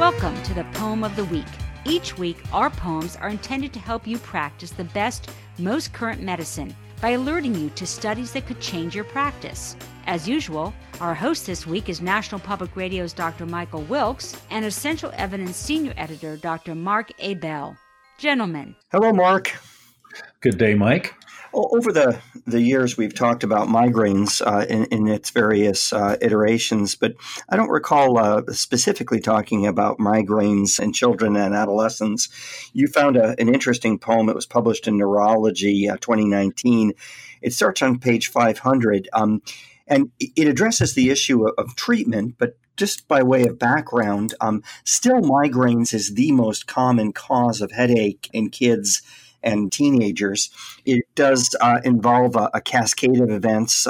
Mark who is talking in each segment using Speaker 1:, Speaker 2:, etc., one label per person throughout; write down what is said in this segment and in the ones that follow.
Speaker 1: Welcome to the Poem of the Week. Each week, our poems are intended to help you practice the best, most current medicine by alerting you to studies that could change your practice. As usual, our host this week is National Public Radio's Dr. Michael Wilkes and Essential Evidence Senior Editor Dr. Mark Abell. Gentlemen.
Speaker 2: Hello, Mark.
Speaker 3: Good day, Mike.
Speaker 2: Over the years, we've talked about migraines in its various iterations, but I don't recall specifically talking about migraines in children and adolescents. You found an interesting poem that was published in Neurology 2019. It starts on page 500, and it addresses the issue of treatment, but just by way of background, still migraines is the most common cause of headache in kids and teenagers. It does involve a cascade of events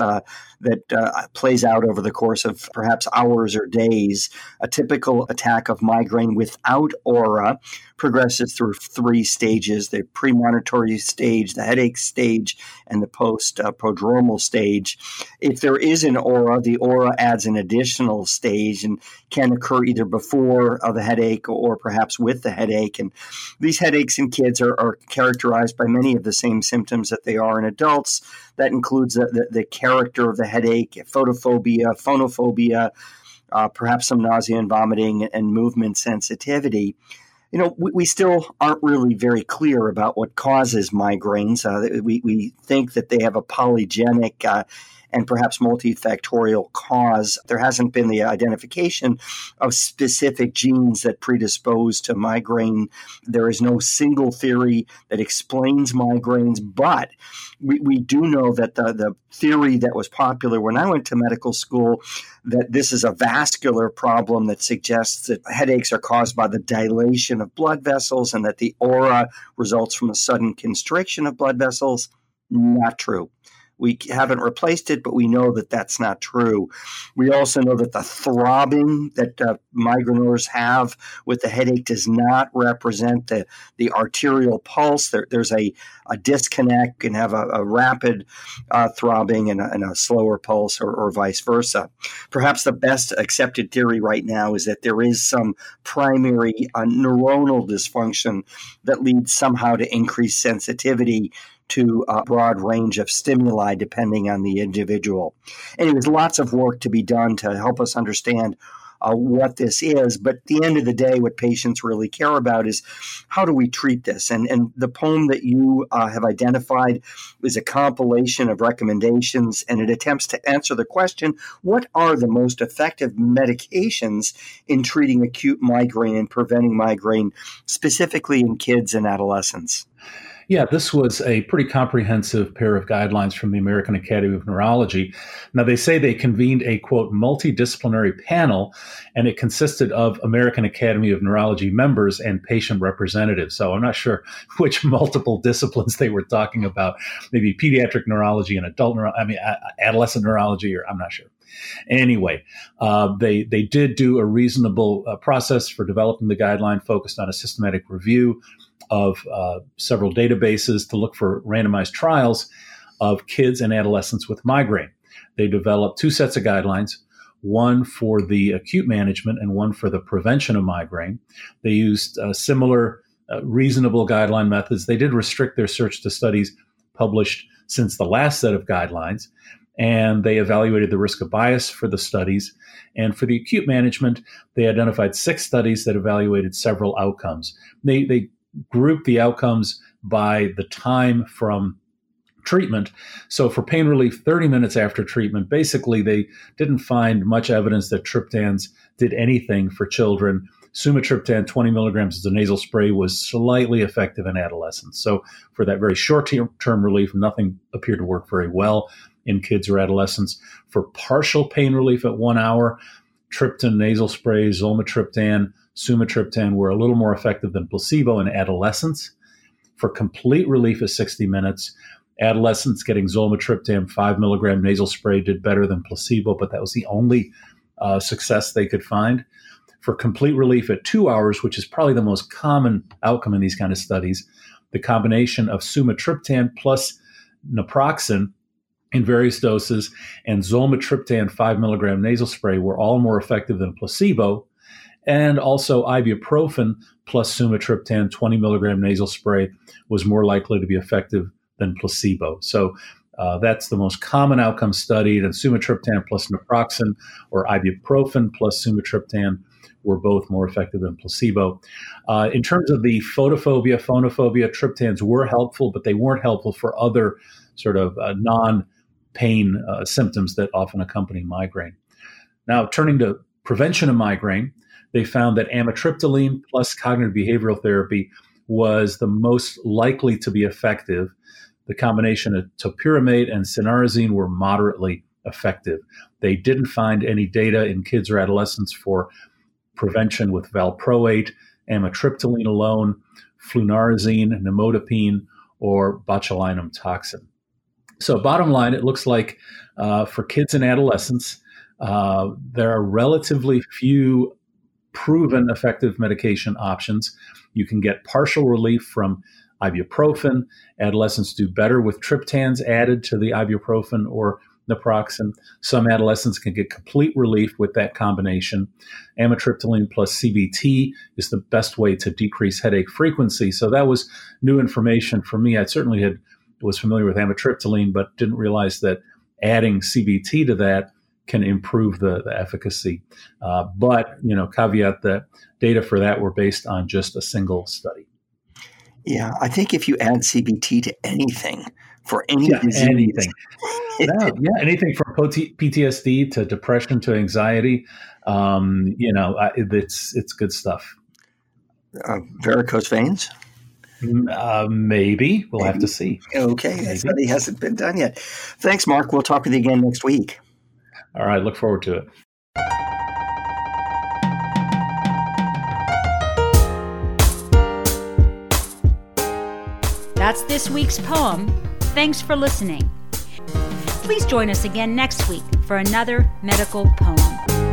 Speaker 2: that plays out over the course of perhaps hours or days. A typical attack of migraine without aura progresses through three stages: the premonitory stage, the headache stage, and the post-prodromal stage. If there is an aura, the aura adds an additional stage and can occur either before the headache or perhaps with the headache. And these headaches in kids are characterized by many of the same symptoms that they are in adults. That includes the character of the headache, photophobia, phonophobia, perhaps some nausea and vomiting, and movement sensitivity. You know, we still aren't really very clear about what causes migraines. We think that they have a polygenic and perhaps multifactorial cause. There hasn't been the identification of specific genes that predispose to migraine. There is no single theory that explains migraines, but we do know that the theory that was popular when I went to medical school, that this is a vascular problem that suggests that headaches are caused by the dilation of blood vessels and that the aura results from a sudden constriction of blood vessels. Not true. We haven't replaced it, but we know that that's not true. We also know that the throbbing that migraineurs have with the headache does not represent the arterial pulse. There's a disconnect. You can have a rapid throbbing and a slower pulse or vice versa. Perhaps the best accepted theory right now is that there is some primary neuronal dysfunction that leads somehow to increased sensitivity to a broad range of stimuli depending on the individual. Anyways, lots of work to be done to help us understand what this is. But at the end of the day, what patients really care about is how do we treat this? And the poem that you have identified is a compilation of recommendations, and it attempts to answer the question, what are the most effective medications in treating acute migraine and preventing migraine, specifically in kids and adolescents?
Speaker 3: Yeah, this was a pretty comprehensive pair of guidelines from the American Academy of Neurology. Now, they say they convened a, quote, multidisciplinary panel, and it consisted of American Academy of Neurology members and patient representatives. So I'm not sure which multiple disciplines they were talking about, maybe pediatric neurology and adolescent neurology, or I'm not sure. Anyway, they did do a reasonable process for developing the guideline, focused on a systematic review of several databases to look for randomized trials of kids and adolescents with migraine. They developed two sets of guidelines, one for the acute management and one for the prevention of migraine. They used similar reasonable guideline methods. They did restrict their search to studies published since the last set of guidelines, and they evaluated the risk of bias for the studies. And for the acute management, they identified 6 studies that evaluated several outcomes. They grouped the outcomes by the time from treatment. So for pain relief, 30 minutes after treatment, basically they didn't find much evidence that triptans did anything for children. Sumatriptan, 20 milligrams as a nasal spray, was slightly effective in adolescents. So for that very short-term relief, nothing appeared to work very well in kids or adolescents. For partial pain relief at 1 hour, triptan nasal spray, zolmitriptan, sumatriptan were a little more effective than placebo in adolescents. For complete relief at 60 minutes, adolescents getting zolmitriptan 5 milligram nasal spray did better than placebo, but that was the only success they could find. For complete relief at 2 hours, which is probably the most common outcome in these kind of studies, the combination of sumatriptan plus naproxen in various doses and zolmitriptan 5 milligram nasal spray were all more effective than placebo. And also ibuprofen plus sumatriptan, 20 milligram nasal spray, was more likely to be effective than placebo. So that's the most common outcome studied, and sumatriptan plus naproxen or ibuprofen plus sumatriptan were both more effective than placebo. In terms of the photophobia, triptans were helpful, but they weren't helpful for other sort of non-pain symptoms that often accompany migraine. Now, turning to prevention of migraine, they found that amitriptyline plus cognitive behavioral therapy was the most likely to be effective. The combination of topiramate and cinnarizine were moderately effective. They didn't find any data in kids or adolescents for prevention with valproate, amitriptyline alone, flunarizine, nimodipine, or botulinum toxin. So bottom line, it looks like for kids and adolescents, there are relatively few proven effective medication options. You can get partial relief from ibuprofen. Adolescents do better with triptans added to the ibuprofen or naproxen. Some adolescents can get complete relief with that combination. Amitriptyline plus CBT is the best way to decrease headache frequency. So that was new information for me. I certainly was familiar with amitriptyline, but didn't realize that adding CBT to that can improve the efficacy. But, caveat that data for that were based on just a single study.
Speaker 2: Yeah, I think if you add CBT to anything, for any disease.
Speaker 3: Anything. Anything from PTSD to depression to anxiety, it's good stuff.
Speaker 2: Varicose veins?
Speaker 3: Maybe. We'll have to see.
Speaker 2: Okay, that study hasn't been done yet. Thanks, Mark. We'll talk with you again next week.
Speaker 3: All right, look forward to it.
Speaker 1: That's this week's poem. Thanks for listening. Please join us again next week for another medical poem.